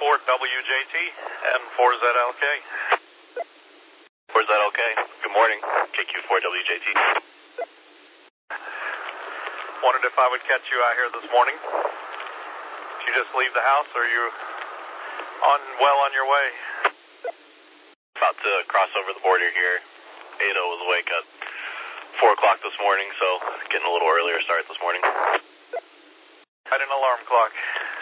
KQ4WJT and 4ZLK. 4ZLK, good morning, KQ4WJT. Wondered if I would catch you out here this morning. Did you just leave the house, or are you well on your way? About to cross over the border here. Ada was awake at 4 o'clock this morning, so getting a little earlier start this morning. I had an alarm clock.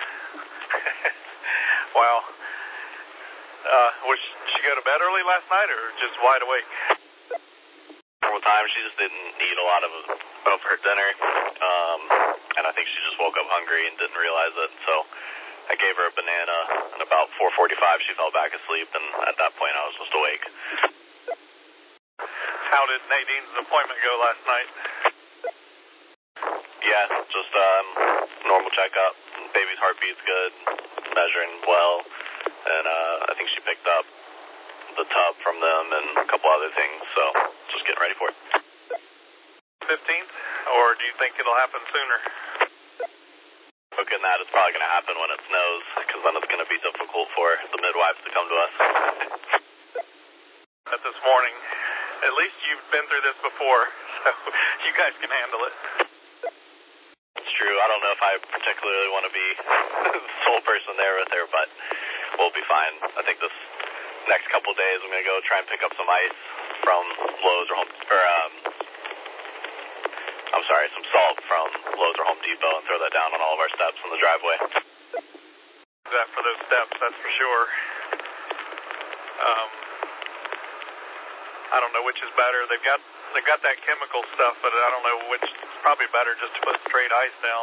Wow. Was she go to bed early last night, or just wide awake? Several times. She just didn't eat a lot of her dinner, and I think she just woke up hungry and didn't realize it. So I gave her a banana, and about 4:45 she fell back asleep, and at that point I was just awake. How did Nadine's appointment go last night? Yeah, just normal checkup. Baby's heartbeat's good, measuring well, and I think she picked up the tub from them and a couple other things, so just getting ready for it. 15th, or do you think it'll happen sooner? Looking at it's probably going to happen when it snows, because then it's going to be difficult for the midwives to come to us. But this morning, at least you've been through this before, so you guys can handle it. It's true. I don't know if I particularly want to be the sole person there with her, but we'll be fine. I think this next couple days I'm going to go try and pick up some ice from Lowe's or some salt from Lowe's or Home Depot and throw that down on all of our steps in the driveway. That for those steps, that's for sure. I don't know which is better. They've got that chemical stuff, but I don't know which. It's probably better just to put straight ice down.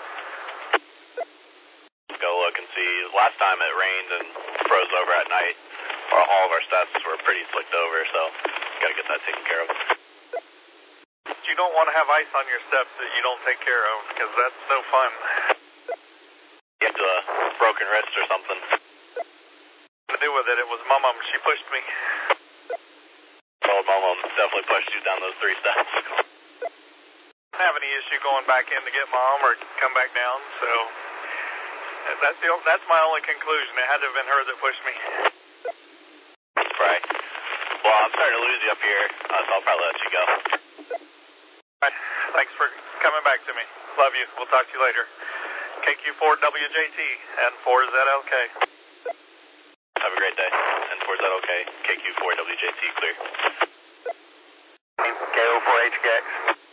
Go look and see. Last time it rained and froze over at night, all of our steps were pretty slicked over, so got to get that taken care of. You don't want to have ice on your steps that you don't take care of, because that's no fun. You have a broken wrist or something. To do with it, it was Mom. She pushed me. Old Mom definitely pushed you down those 3 steps. I don't have any issue going back in to get Mom or come back down, so that's my only conclusion. It had to have been her that pushed me. Right. Well, I'm starting to lose you up here, so I'll probably let you go. All right. Thanks for coming back to me. Love you. We'll talk to you later. KQ4WJT and 4ZLK. Have a great day. And 4ZLK, KQ4WJT clear. KO4HKX.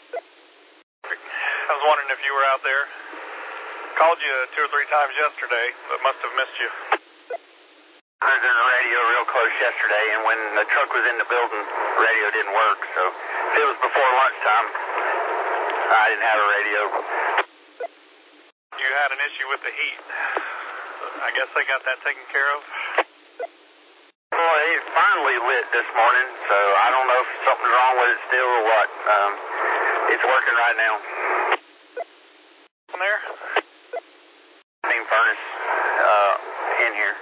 I was wondering if you were out there. Called you 2 or 3 times yesterday, but must have missed you. I was in the radio real close yesterday, and when the truck was in the building, the radio didn't work, so if it was before lunchtime, I didn't have a radio. You had an issue with the heat. I guess they got that taken care of? Well, it finally lit this morning, so I don't know if something's wrong with it still or what. It's working right now. In there? Main furnace in here.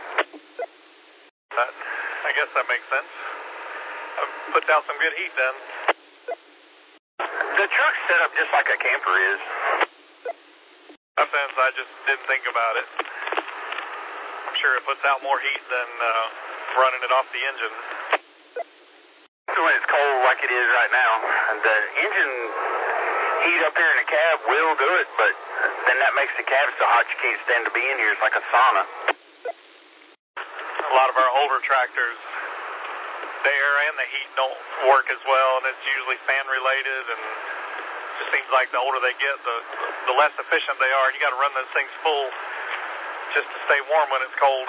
I guess that makes sense. Put down some good heat then. The truck's set up just like a camper is. Sometimes I just didn't think about it. I'm sure it puts out more heat than running it off the engine. When it's cold like it is right now, the engine heat up here in the cab will do it, but then that makes the cab so hot you can't stand to be in here. It's like a sauna. A lot of our older tractors, the air and the heat don't work as well, and it's usually fan related, and it just seems like the older they get, the less efficient they are, and you got to run those things full just to stay warm when it's cold.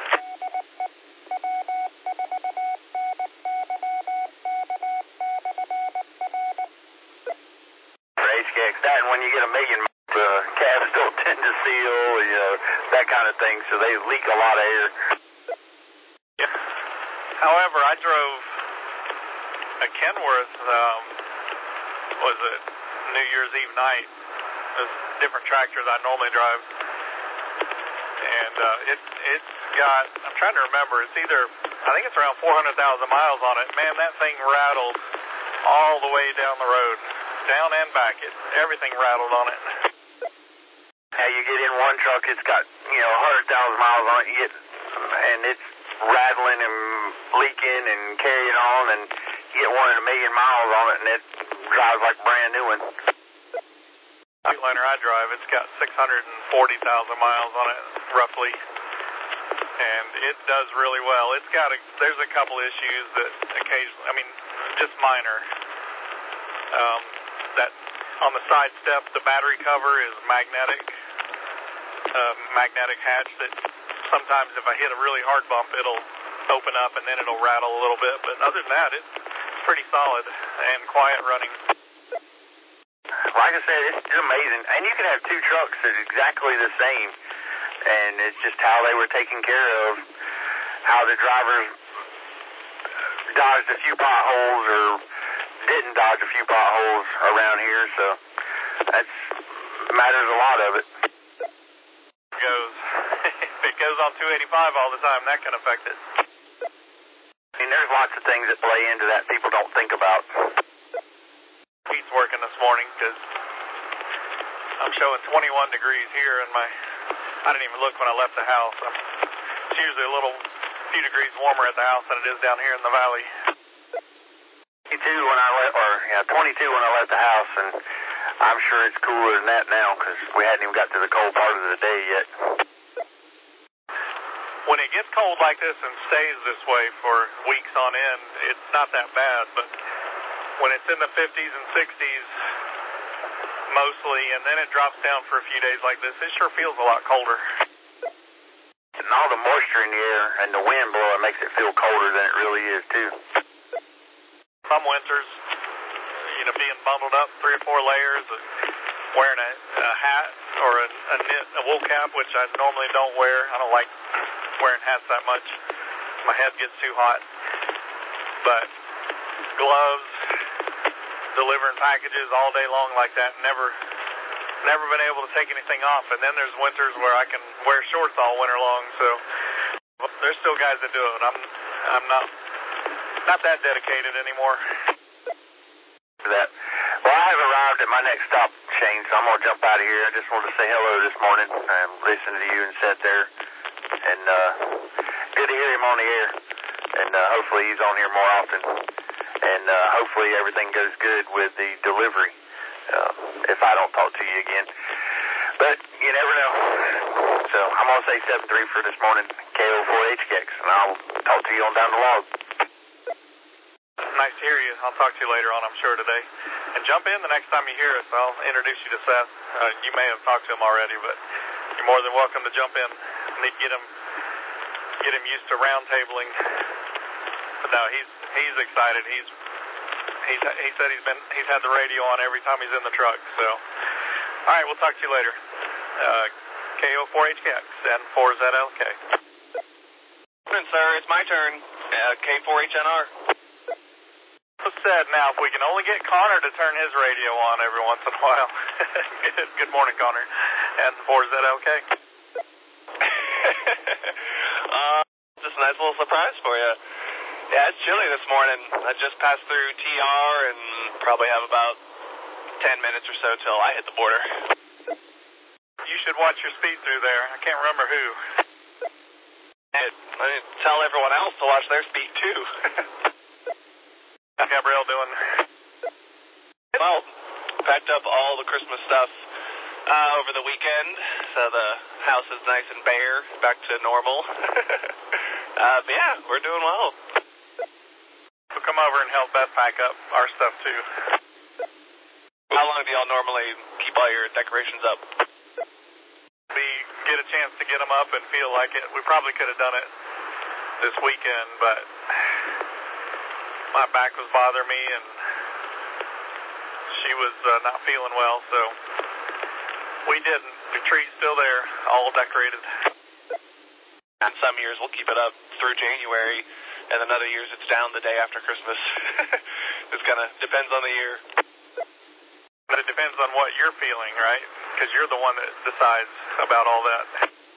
HKX, that, and when you get a million, the cabs don't tend to seal, that kind of thing, so they leak a lot of air. Yeah. However, I drove a Kenworth, was it New Year's Eve night? There's different tractors I normally drive. And it's got, I'm trying to remember, I think it's around 400,000 miles on it. Man, that thing rattled all the way down the road. Down and back. Everything rattled on it. Now you get in one truck, it's got, 100,000 miles on it. You get and it's rattling and leaking and carrying on, and you get 1 in a million miles on it, and it drives like a brand new one. The Freightliner I drive, it's got 640,000 miles on it, roughly, and it does really well. There's a couple issues that occasionally, I mean, just minor. That on the side step, the battery cover is magnetic hatch that sometimes if I hit a really hard bump, it'll open up and then it'll rattle a little bit. But other than that, it's pretty solid and quiet running. Like I said, it's amazing. And you can have two trucks that are exactly the same, and it's just how they were taken care of, how the drivers dodged a few potholes or didn't dodge a few potholes around here, so that matters a lot of it. If it goes on 285 all the time, that can affect it. I mean, there's lots of things that play into that people don't think about. Heat's working this morning because I'm showing 21 degrees here, and I didn't even look when I left the house. It's usually a few degrees warmer at the house than it is down here in the valley. 22 when I left the house, and I'm sure it's cooler than that now because we hadn't even got to the cold part of the day yet. When it gets cold like this and stays this way for weeks on end, it's not that bad, but when it's in the 50s and 60s mostly, and then it drops down for a few days like this, it sure feels a lot colder. And all the moisture in the air and the wind blowing makes it feel colder than it really is, too. Some winters, being bundled up 3 or 4 layers, wearing a hat or a wool cap, which I normally don't wear. I don't like wearing hats that much. My head gets too hot. But gloves, delivering packages all day long like that, never been able to take anything off. And then there's winters where I can wear shorts all winter long, so there's still guys that do it. I'm not that dedicated anymore. Well, I have arrived at my next stop, Shane, so I'm going to jump out of here. I just wanted to say hello this morning and listen to you and sit there. And good to hear him on the air. And hopefully he's on here more often. And hopefully everything goes good with the delivery if I don't talk to you again. But you never know. So I'm going to say 7-3 for this morning, KO4HKX, and I'll talk to you on down the log. Nice to hear you. I'll talk to you later on, I'm sure, today. And jump in the next time you hear us. I'll introduce you to Seth. You may have talked to him already, but you're more than welcome to jump in. I need to get him used to round tabling. But no, he's excited. He said he's had the radio on every time he's in the truck. So, all right, we'll talk to you later. KO4HKX and 4ZLK. Sir, it's my turn. K4HNR. What's said now? If we can only get Connor to turn his radio on every once in a while. Good morning, Connor. And 4ZLK. Just a nice little surprise for you. Yeah, it's chilly this morning. I just passed through TR and probably have about 10 minutes or so till I hit the border. You should watch your speed through there. I can't remember who. I mean, tell everyone else to watch their speed too. How's Gabrielle doing? Well, packed up all the Christmas stuff over the weekend, so the house is nice and bare, back to normal. But yeah, we're doing well. We'll come over and help Beth pack up our stuff too. How long do y'all normally keep all your decorations up? We get a chance to get them up and feel like it. We probably could have done it this weekend, but my back was bothering me and she was not feeling well, so we didn't. The tree's still there, all decorated. And some years we'll keep it up through January, and then other years it's down the day after Christmas. It kind of depends on the year. But it depends on what you're feeling, right? Because you're the one that decides about all that.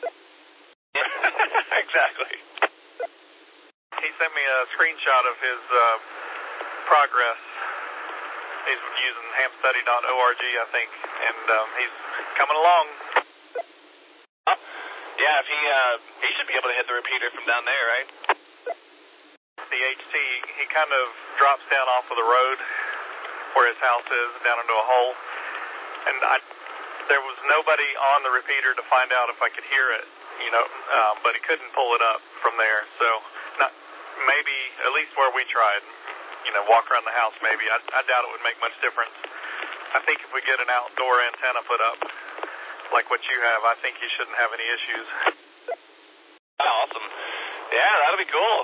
Exactly. He sent me a screenshot of his progress. He's using hamstudy.org, I think, and he's coming along. Yeah, if he should be able to hit the repeater from down there, right? The HT, he kind of drops down off of the road where his house is, down into a hole. And there was nobody on the repeater to find out if I could hear it, but he couldn't pull it up from there. So maybe, at least where we tried, walk around the house maybe. I doubt it would make much difference. I think if we get an outdoor antenna put up, like what you have, I think he shouldn't have any issues. Oh, awesome. Yeah, that'll be cool.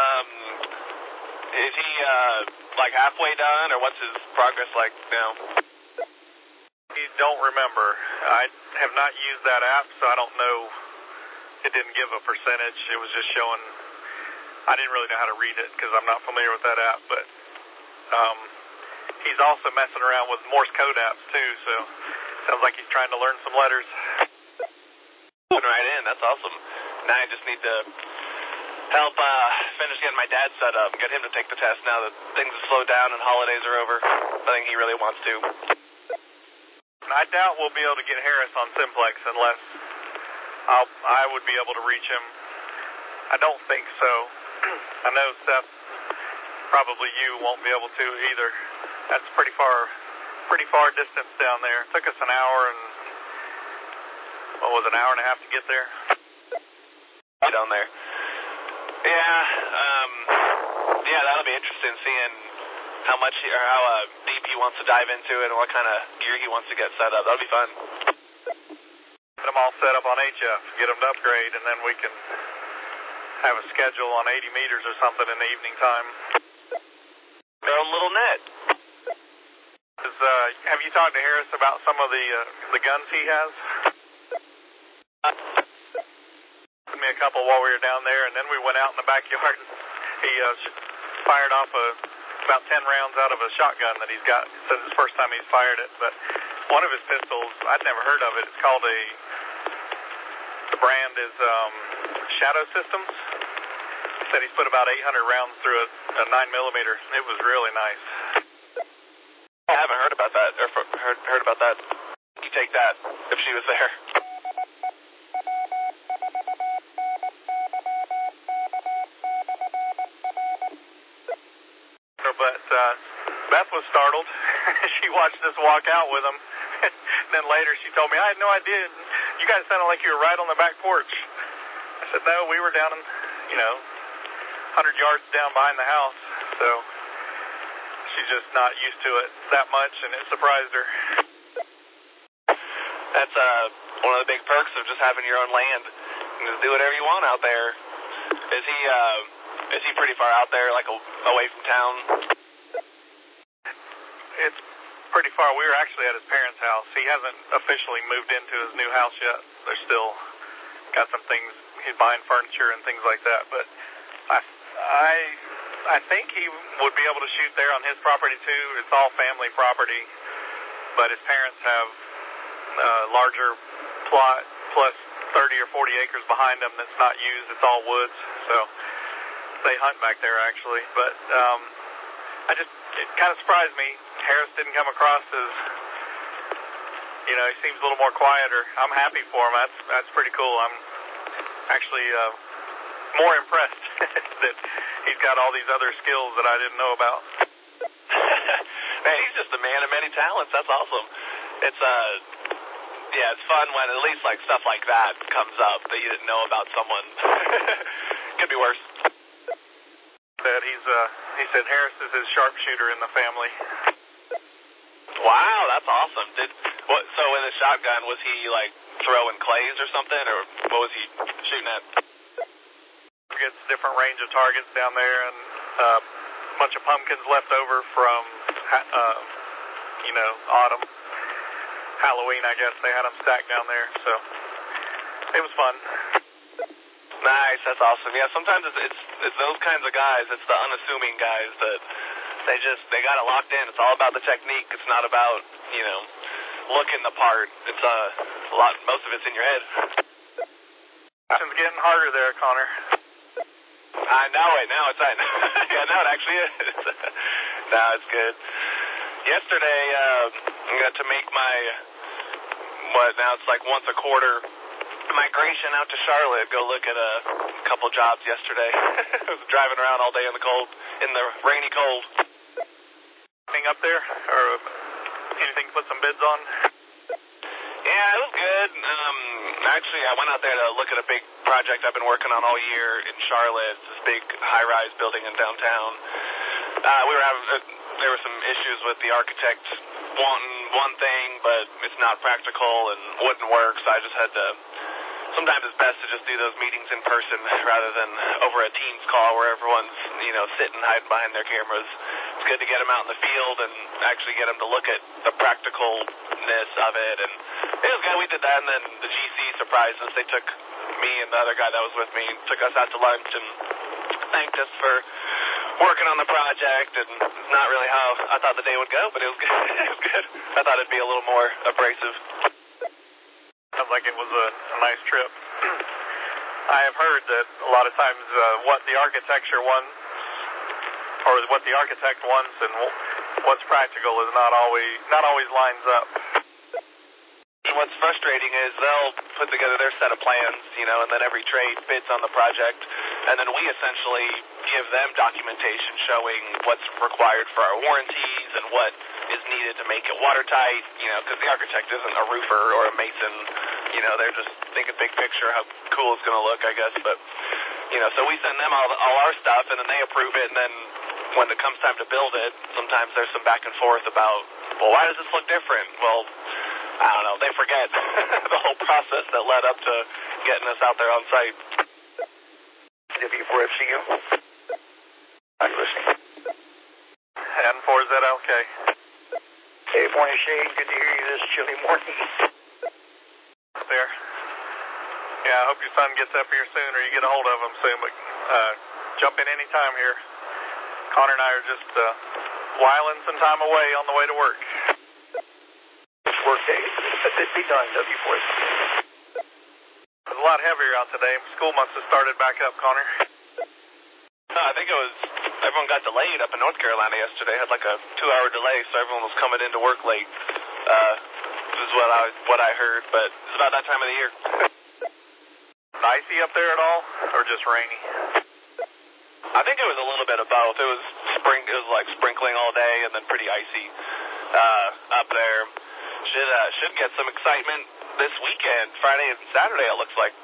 Is he, halfway done, or what's his progress like now? I don't remember. I have not used that app, so I don't know. It didn't give a percentage. It was just showing. I didn't really know how to read it because I'm not familiar with that app, but he's also messing around with Morse code apps too, so sounds like he's trying to learn some letters. Putting right in, that's awesome. Now I just need to help finish getting my dad set up, get him to take the test now that things have slowed down and holidays are over. I think he really wants to. I doubt we'll be able to get Harris on Simplex unless I would be able to reach him. I don't think so. I know Seth, probably you won't be able to either. That's pretty far distance down there. It took us an hour and, an hour and a half to get there? Down there. Yeah, that'll be interesting seeing how deep he wants to dive into it and what kind of gear he wants to get set up. That'll be fun. Get them all set up on HF, get them to upgrade, and then we can have a schedule on 80 meters or something in the evening time. Their own little net. Have you talked to Harris about some of the guns he has? Gave me a couple while we were down there, and then we went out in the backyard. He fired off about 10 rounds out of a shotgun that he's got. He says it's the first time he's fired it, but one of his pistols, I'd never heard of it. It's called the brand is Shadow Systems. He said he's put about 800 rounds through a 9mm. It was really nice. I haven't heard about that, or heard about that. You take that, if she was there. But Beth was startled. She watched us walk out with him. Then later she told me, I had no idea. You guys sounded like you were right on the back porch. I said, no, we were down in, 100 yards down behind the house. So she's just not used to it that much, and it surprised her. That's one of the big perks of just having your own land. You can just do whatever you want out there. Is he pretty far out there, like away from town? It's pretty far. We were actually at his parents' house. He hasn't officially moved into his new house yet. They're still got some things. He's buying furniture and things like that. But I think he would be able to shoot there on his property too. It's all family property, but his parents have a larger plot plus 30 or 40 acres behind them that's not used. It's all woods, so they hunt back there actually. But it kind of surprised me. Harris didn't come across as, he seems a little more quieter. I'm happy for him. That's pretty cool. I'm actually more impressed that he's got all these other skills that I didn't know about. Man, he's just a man of many talents. That's awesome. It's it's fun when at least like stuff like that comes up that you didn't know about someone. Could be worse. He said Harris is his sharpshooter in the family. Wow, that's awesome. So in the shotgun, was he like throwing clays or something, or what was he shooting at? Gets different range of targets down there, and a bunch of pumpkins left over from autumn, Halloween. I guess they had them stacked down there, so it was fun. Nice, that's awesome. Yeah, sometimes it's those kinds of guys. It's the unassuming guys that they got it locked in. It's all about the technique. It's not about looking the part. It's most of it's in your head. It's getting harder there, Connor. I know it. Now it's yeah, now it actually is. Now it's good. Yesterday, I got to make my now it's like once a quarter migration out to Charlotte, go look at a couple jobs yesterday. I was driving around all day in the cold, in the rainy cold. Anything up there, or anything to put some bids on? Yeah, it was good. Actually, I went out there to look at a big project I've been working on all year in Charlotte. It's this big high-rise building in downtown. There were some issues with the architect wanting one thing, but it's not practical and wouldn't work, so I just had to. Sometimes it's best to just do those meetings in person rather than over a Teams call where everyone's, sitting hiding behind their cameras. It's good to get them out in the field and actually get them to look at the practicalness of it. And it was good. We did that, and then the GC surprised us. They took me and the other guy that was with me, took us out to lunch and thanked us for working on the project. And it's not really how I thought the day would go, but it was good. It was good. I thought it'd be a little more abrasive. Sounds like it was a nice trip. I have heard that a lot of times what the architecture wants, or what the architect wants, and what's practical is not always lines up. What's frustrating is they'll put together their set of plans, and then every trade bids on the project, and then we essentially give them documentation showing what's required for our warranties and what is needed to make it watertight, because the architect isn't a roofer or a mason, they're just thinking big picture how cool it's going to look, I guess, but, so we send them all our stuff, and then they approve it, and then when it comes time to build it, sometimes there's some back and forth about, well, why does this look different? Well, I don't know, they forget the whole process that led up to getting us out there on site. W4FCU. I'm listening. And for ZLK. Hey, morning, Shane. Good to hear you this chilly morning. There. Yeah, I hope your son gets up here soon, or you get a hold of him soon, but jump in any time here. Connor and I are just whiling some time away on the way to work. Work day. It'd be done, W4. It was a lot heavier out today. School must have started back up, Connor. No, I think everyone got delayed up in North Carolina yesterday. Had like a 2-hour delay, so everyone was coming into work late. Is what I heard, but it's about that time of the year. Icy up there at all, or just rainy? I think it was a little bit of both. It was like sprinkling all day and then pretty icy up there. Should get some excitement this weekend, Friday and Saturday, it looks like.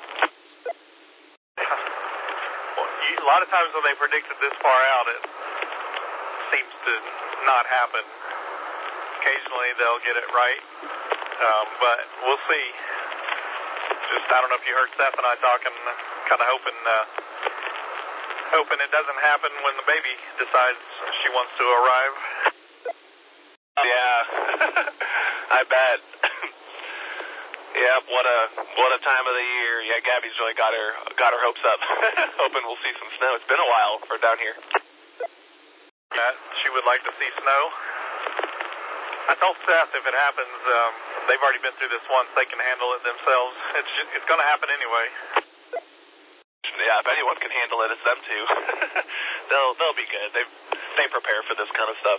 Well, a lot of times when they predicted this far out, it seems to not happen. Occasionally they'll get it right, but we'll see. Just, I don't know if you heard Steph and I talking, kind of hoping it doesn't happen when the baby decides she wants to arrive. Yeah, I bet. Yeah, what a time of the year. Yeah, Gabby's really got her hopes up. Hoping we'll see some snow. It's been a while for down here. Yeah, she would like to see snow. I told Seth if it happens, they've already been through this once, they can handle it themselves. It's going to happen anyway. Yeah, if anyone can handle it, it's them too. They'll be good. They prepare for this kind of stuff.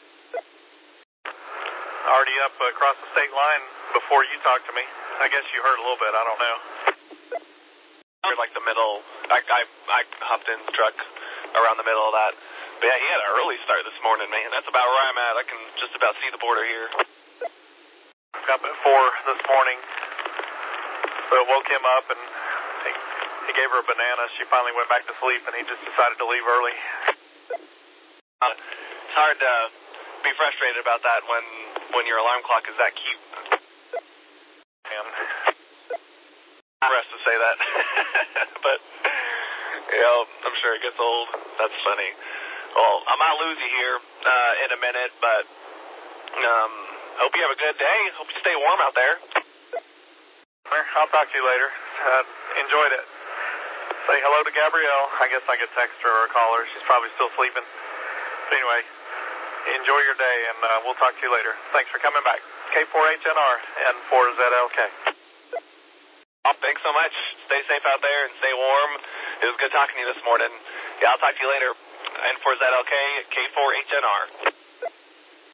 Already up across the state line before you talked to me. I guess you heard a little bit. I don't know. Like the middle. I hopped in the truck around the middle of that. But yeah, he had an early start this morning, man. That's about where I'm at. I can just about see the border here. Up at 4 this morning. So it woke him up, and he gave her a banana. She finally went back to sleep, and he just decided to leave early. It's hard to be frustrated about that when your alarm clock is that cute. And for us to say that. But, I'm sure it gets old. That's funny. Well, I might lose you here in a minute, but hope you have a good day. Hope you stay warm out there. I'll talk to you later. Enjoyed it. Say hello to Gabrielle. I guess I could text her or call her. She's probably still sleeping. But anyway, enjoy your day, and we'll talk to you later. Thanks for coming back. K4HNR and 4ZLK. Thanks so much. Stay safe out there and stay warm. It was good talking to you this morning. Yeah, I'll talk to you later. And 4ZLK, K4HNR.